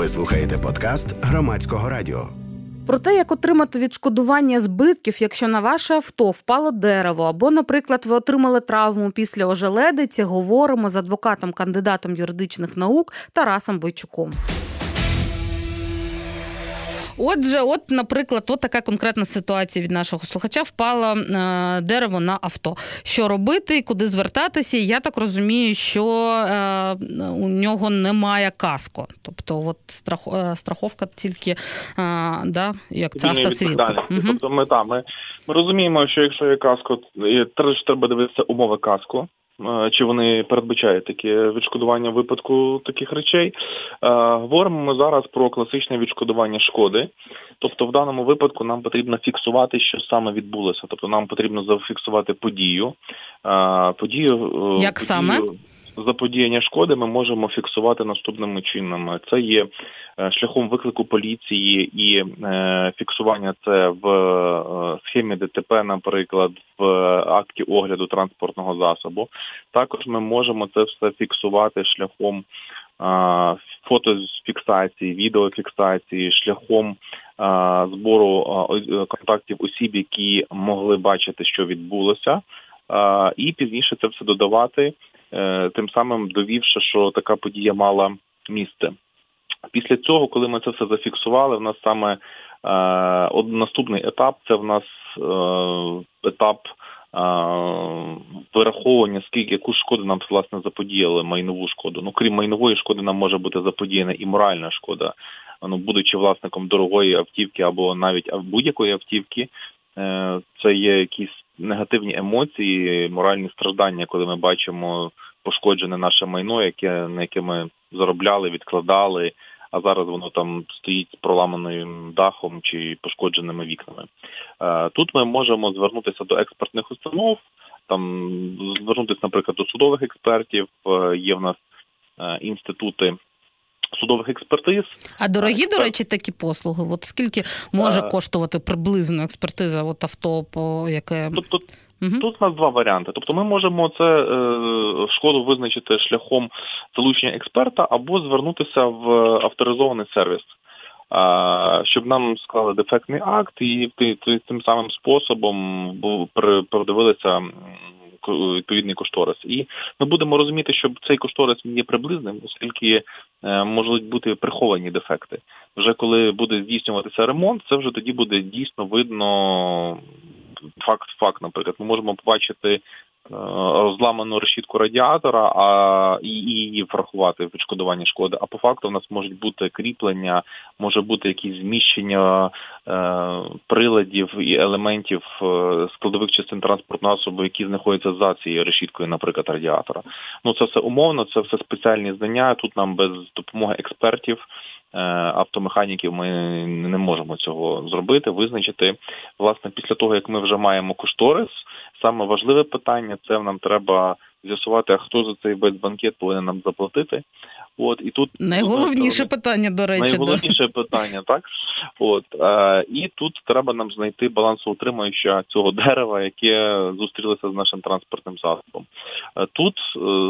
Ви слухаєте подкаст Громадського радіо. Про те, як отримати відшкодування збитків, якщо на ваше авто впало дерево, або, наприклад, ви отримали травму після ожеледиці, говоримо з адвокатом, кандидатом юридичних наук Тарасом Бойчуком. Отже, наприклад, така конкретна ситуація від нашого слухача. Впало дерево на авто. Що робити, куди звертатися? Я так розумію, що у нього немає каско. Тобто страховка тільки, як це автосвідка. Тобто ми розуміємо, що якщо є каско, треба дивитися умови каско. Чи вони передбачають таке відшкодування в випадку таких речей. Говоримо ми зараз про класичне відшкодування шкоди. Тобто в даному випадку нам потрібно фіксувати, що саме відбулося. Тобто нам потрібно зафіксувати подію. Як саме? Заподіяння шкоди ми можемо фіксувати наступними чинами. Це є шляхом виклику поліції і фіксування це в схемі ДТП, наприклад, в акті огляду транспортного засобу. Також ми можемо це все фіксувати шляхом фотофіксації, відеофіксації, шляхом збору контактів осіб, які могли бачити, що відбулося, і пізніше це все додавати, тим самим довівши, що така подія мала місце. Після цього, коли ми це все зафіксували, в нас саме наступний етап – це в нас етап вираховування, яку шкоду нам, власне, заподіяли, майнову шкоду. Крім майнової шкоди, нам може бути заподіяна і моральна шкода. Будучи власником дорогої автівки або навіть будь-якої автівки, це є якісь негативні емоції, моральні страждання, коли ми бачимо пошкоджене наше майно, на яке ми заробляли, відкладали, а зараз воно там стоїть з проламаним дахом чи пошкодженими вікнами. Тут ми можемо звернутися до експертних установ, звернутися, наприклад, до судових експертів. Є в нас інститути судових експертиз. А дорогі, до речі, такі послуги? Скільки може коштувати приблизно експертиза авто, по яке... Тут у нас два варіанти. Тобто ми можемо шкоду визначити шляхом залучення експерта або звернутися в авторизований сервіс, щоб нам склали дефектний акт і тим самим способом продивилися відповідний кошторис. І ми будемо розуміти, що цей кошторис є приблизним, оскільки можуть бути приховані дефекти. Вже коли буде здійснюватися ремонт, це вже тоді буде дійсно видно факт, наприклад. Ми можемо побачити розламану решітку радіатора і її врахувати в відшкодуванні шкоди. А по факту у нас можуть бути кріплення, може бути якісь зміщення приладів і елементів складових частин транспортного засобу, які знаходяться за цією решіткою, наприклад, радіатора. Це все умовно, це все спеціальні знання. Тут нам без допомоги експертів, автомеханіків ми не можемо цього зробити, визначити. Власне, після того, як ми вже маємо кошторис, саме важливе питання – це нам треба з'ясувати, а хто за цей весь банкет повинен нам заплатити. І тут найголовніше питання, до речі. Найголовніше питання, так? І тут треба нам знайти балансоутримуюча цього дерева, яке зустрілося з нашим транспортним засобом. Тут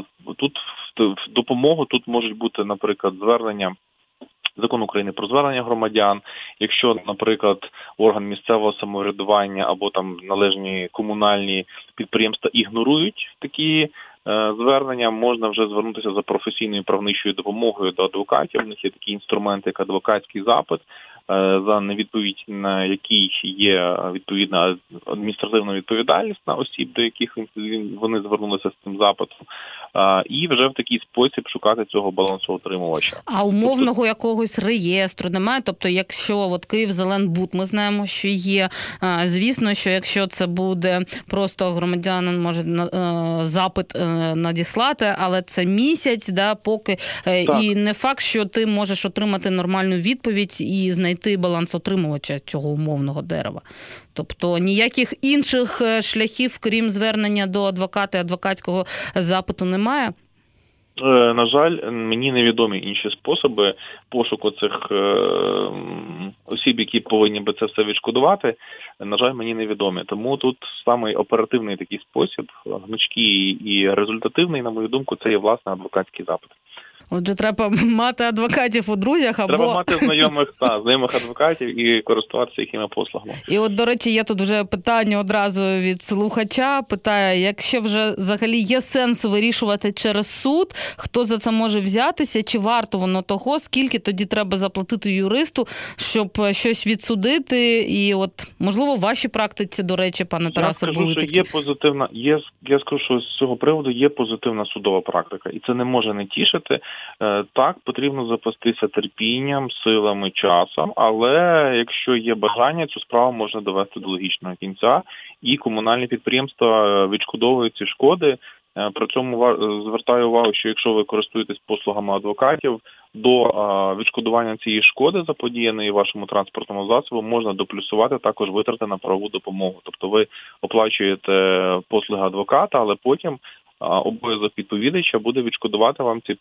в допомогу можуть бути, наприклад, звернення, Закон України про звернення громадян. Якщо, наприклад, орган місцевого самоврядування або належні комунальні підприємства ігнорують такі звернення, можна вже звернутися за професійною правничою допомогою до адвокатів. У них є такі інструменти, як адвокатський запит, за невідповідь на який є відповідна адміністративна відповідальність на осіб, до яких вони звернулися з цим запитом, і вже в такий спосіб шукати цього балансоутримувача. А умовного якогось реєстру немає? Тобто, якщо Київзеленбуд, ми знаємо, що є, звісно, що якщо це буде просто громадянин може запит надіслати, але це місяць, поки, так. І не факт, що ти можеш отримати нормальну відповідь і знайти балансоутримувача цього умовного дерева. Тобто ніяких інших шляхів, крім звернення до адвоката і адвокатського запиту, немає? На жаль, мені невідомі інші способи пошуку цих осіб, які повинні би це все відшкодувати. На жаль, мені невідомі. Тому тут самий оперативний такий спосіб, гнучкий і результативний, на мою думку, це є власне адвокатський запит. Отже, треба мати адвокатів у друзях або... Треба мати знайомих адвокатів і користуватися їхніми послугами. І от, до речі, є тут вже питання одразу від слухача. Питає, якщо вже взагалі є сенс вирішувати через суд, хто за це може взятися, чи варто воно того, скільки тоді треба заплатити юристу, щоб щось відсудити? І от, можливо, в вашій практиці, до речі, пане Тарасе, були такі? Я скажу, що з цього приводу є позитивна судова практика, і це не може не тішити. Так, потрібно запастися терпінням, силами, часом, але якщо є бажання, цю справу можна довести до логічного кінця, і комунальні підприємства відшкодовують ці шкоди. При цьому звертаю увагу, що якщо ви користуєтесь послугами адвокатів, до відшкодування цієї шкоди, заподіяної вашому транспортному засобу, можна доплюсувати також витрати на правову допомогу. Тобто ви оплачуєте послуги адвоката, але потім обов'язок відповідача буде відшкодувати вам ці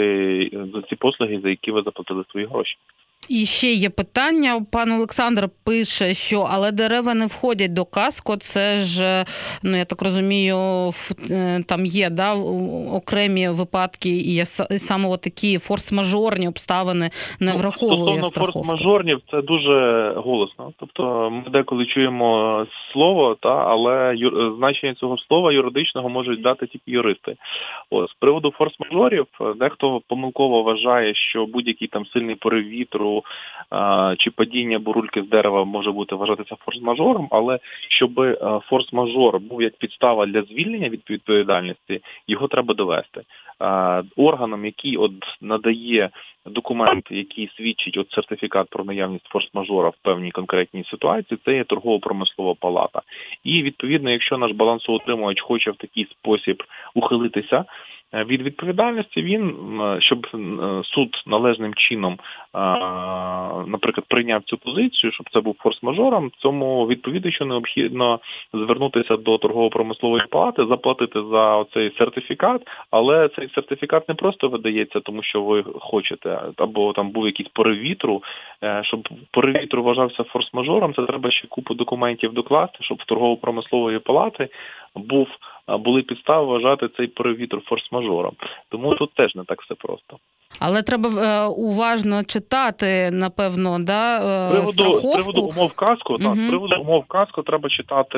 послуги, за які ви заплатили свої гроші. І ще є питання. Пан Олександр пише, що але дерева не входять до КАСКО. Це ж, я так розумію, там є окремі випадки і саме такі форс-мажорні обставини не враховує страховка. Стосовно форс-мажорнів це дуже голосно. Тобто ми деколи чуємо слово, але значення цього слова юридичного можуть дати тільки юристи. З приводу форс-мажорів дехто помилково вважає, що будь-який там сильний порив вітру чи падіння бурульки з дерева може бути вважатися форс-мажором, але щоб форс-мажор був як підстава для звільнення від відповідальності, його треба довести. Органом, який надає документ, який свідчить сертифікат про наявність форс-мажора в певній конкретній ситуації, це є торгово-промислова палата. І, відповідно, якщо наш балансоутримувач хоче в такий спосіб ухилитися від відповідальності, він, щоб суд належним чином, наприклад, прийняв цю позицію, щоб це був форс-мажором, цьому відповідачу необхідно звернутися до торгово-промислової палати, заплатити за цей сертифікат, але цей сертифікат не просто видається, тому що ви хочете, або там був якийсь порив вітру. Щоб порив вітру вважався форс-мажором, це треба ще купу документів докласти, щоб в торгово-промислової палати були підстави вважати цей порив вітру форс-мажором. Тому тут теж не так все просто. Але треба уважно читати, напевно, страховку. З приводу умов КАСКО, з приводу умов КАСКО треба читати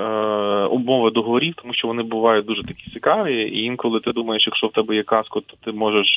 умови договорів, тому що вони бувають дуже такі цікаві, і інколи ти думаєш, якщо в тебе є КАСКО, то ти можеш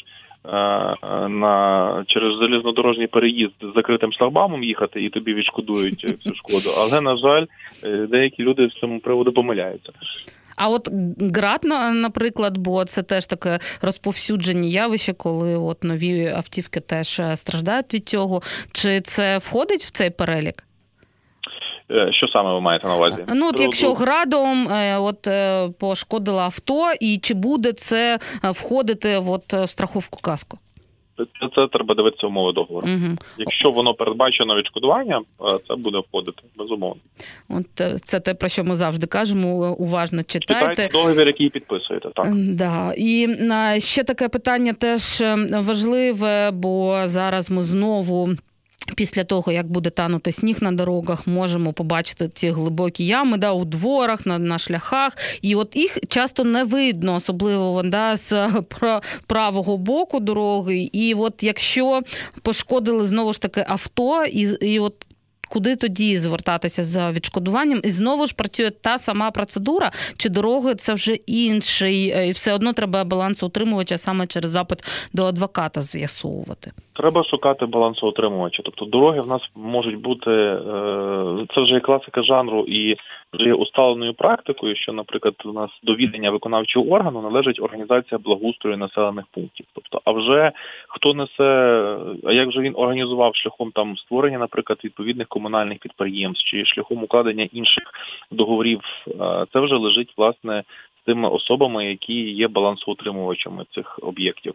через залізнодорожній переїзд з закритим шлагбаумом їхати, і тобі відшкодують цю шкоду. Але, на жаль, деякі люди з цьому приводу помиляються. А от ГРАТ, наприклад, бо це теж таке розповсюджені явище, коли нові автівки теж страждають від цього. Чи це входить в цей перелік? Що саме ви маєте на увазі? Якщо градом пошкодило авто, і чи буде це входити в страховку КАСКО? Це треба дивитися умови договору. Якщо воно передбачено відшкодування, це буде входити, безумовно. Це те, про що ми завжди кажемо, уважно читайте. Читайте договір, який підписуєте, так. Да. І ще таке питання теж важливе, бо зараз ми знову... Після того, як буде танути сніг на дорогах, можемо побачити ці глибокі ями у дворах, на шляхах. І їх часто не видно, особливо з правого боку дороги. І якщо пошкодили знову ж таки авто, і куди тоді звертатися за відшкодуванням? І знову ж працює та сама процедура, чи дороги це вже інший, і все одно треба балансоутримувача саме через запит до адвоката з'ясовувати? Треба шукати балансоутримувача. Тобто дороги в нас можуть бути, це вже є класика жанру і вже є усталеною практикою, що, наприклад, у нас до відання виконавчого органу належить організація благоустрою населених пунктів. Тобто, а вже хто несе, а як же він організував шляхом створення, наприклад, відповідних комунальних підприємств чи шляхом укладення інших договорів, це вже лежить, власне, з тими особами, які є балансоутримувачами цих об'єктів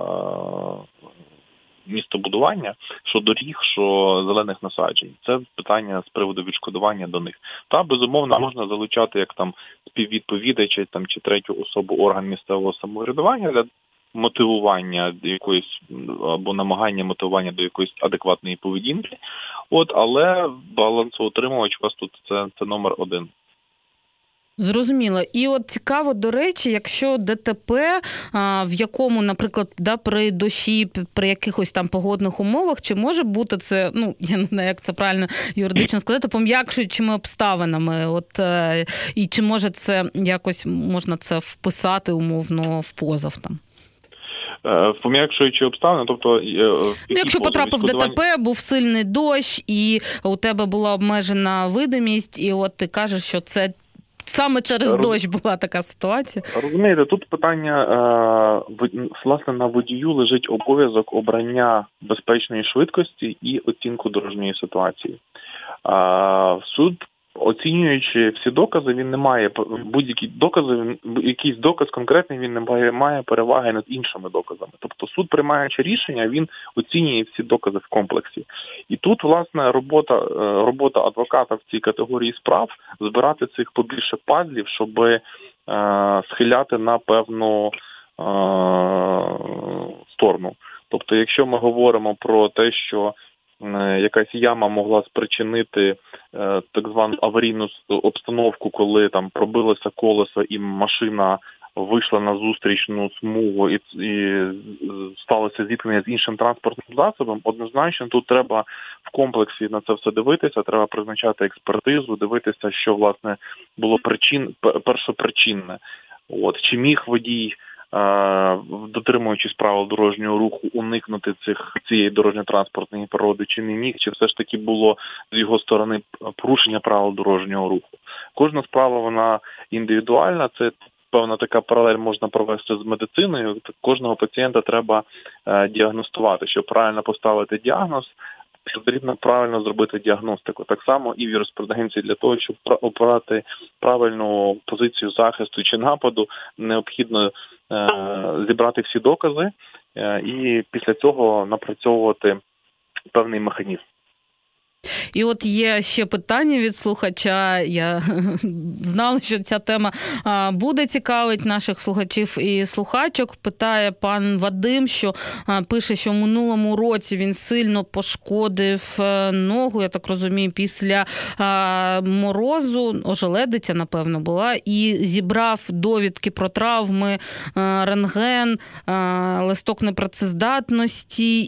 містобудування, що доріг, що зелених насаджень. Це питання з приводу відшкодування до них. Та, безумовно, можна залучати як співвідповідача чи третю особу орган місцевого самоврядування для мотивування якоїсь або намагання мотивування до якоїсь адекватної поведінки. Але балансоутримувач у вас тут це номер один. Зрозуміло. І от цікаво, до речі, якщо ДТП, в якому, наприклад, при дощі, при якихось там погодних умовах, чи може бути це, я не знаю, як це правильно юридично сказати, пом'якшуючими обставинами, і чи може це якось, можна це вписати умовно в позов там? Пом'якшуючи обставини, тобто... Якщо потрапив в ДТП, був сильний дощ, і у тебе була обмежена видимість, і от ти кажеш, що це саме через дощ була така ситуація. Розумієте, тут питання, власне, на водію лежить обов'язок обрання безпечної швидкості і оцінку дорожньої ситуації. Суд, оцінюючи всі докази, він не має будь-які докази, якийсь доказ конкретний, він не має переваги над іншими доказами. Тобто суд, приймаючи рішення, він оцінює всі докази в комплексі. І тут, власне, робота адвоката в цій категорії справ збирати цих побільше пазлів, щоб схиляти на певну сторону. Тобто, якщо ми говоримо про те, що якась яма могла спричинити так звану аварійну обстановку, коли там пробилося колесо і машина вийшла на зустрічну смугу і сталося зіткнення з іншим транспортним засобом, однозначно тут треба в комплексі на це все дивитися, треба призначати експертизу, дивитися, що, власне, було першопричинне. Чи міг водій, дотримуючись правил дорожнього руху, уникнути цієї дорожньо-транспортної пригоди, чи не міг, чи все ж таки було з його сторони порушення правил дорожнього руху. Кожна справа, вона індивідуальна, це певна така паралель можна провести з медициною. Кожного пацієнта треба діагностувати. Щоб правильно поставити діагноз, потрібно правильно зробити діагностику. Так само і в юриспруденції для того, щоб обрати правильну позицію захисту чи нападу, необхідно зібрати всі докази і після цього напрацьовувати певний механізм. І от є ще питання від слухача. Я знала, що ця тема буде цікавить наших слухачів і слухачок. Питає пан Вадим, що пише, що в минулому році він сильно пошкодив ногу, я так розумію, після морозу, ожеледиця, напевно, була, і зібрав довідки про травми, рентген, листок непрацездатності,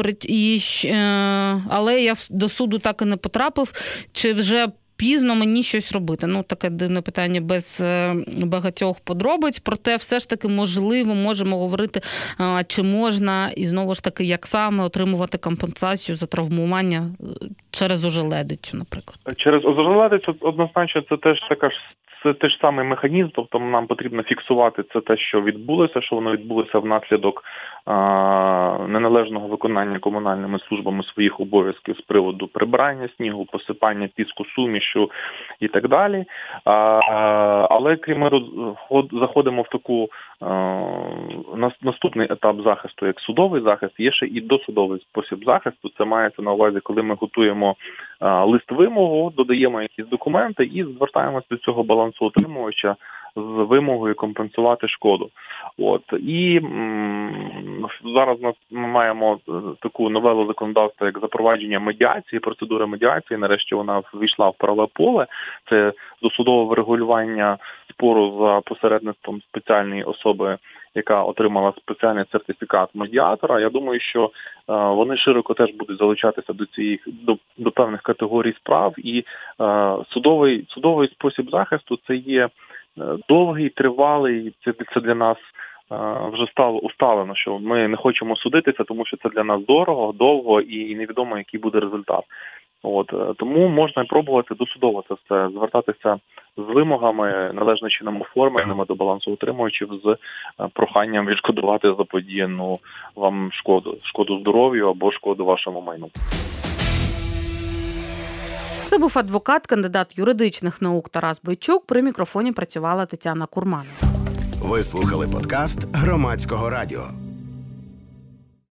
але я до суду так і не потрапив, чи вже пізно мені щось робити? Таке дивне питання без багатьох подробиць, проте все ж таки можливо можемо говорити, чи можна, і знову ж таки, як саме отримувати компенсацію за травмування через ожеледицю, наприклад. Через ожеледицю однозначно це теж самий механізм, тобто нам потрібно фіксувати це те, що відбулося, що воно відбулося внаслідок неналежного виконання комунальними службами своїх обов'язків з приводу прибирання снігу, посипання піску, сумішу і так далі. Але крім ми заходимо в таку наступний етап захисту, як судовий захист, є ще і досудовий спосіб захисту. Це мається на увазі, коли ми готуємо лист вимогу, додаємо якісь документи і звертаємося до цього балансоутримувача з вимогою компенсувати шкоду. І зараз ми маємо таку новелу законодавства, як запровадження медіації, процедура медіації. Нарешті вона ввійшла в правове поле. Це досудове врегулювання спору за посередництвом спеціальної особи, яка отримала спеціальний сертифікат медіатора. Я думаю, що вони широко теж будуть залучатися до певних категорій справ. І судовий спосіб захисту – це є довгий, тривалий, це для нас вже стало усталено, що ми не хочемо судитися, тому що це для нас дорого, довго і невідомо, який буде результат. Тому можна пробувати досудово це все, звертатися з вимогами, належним чином оформленими до балансоутримувачів з проханням відшкодувати заподіяну вам шкоду здоров'ю або шкоду вашому майну. Це був адвокат, кандидат юридичних наук Тарас Бойчук. При мікрофоні працювала Тетяна Курманова. Ви слухали подкаст Громадського радіо.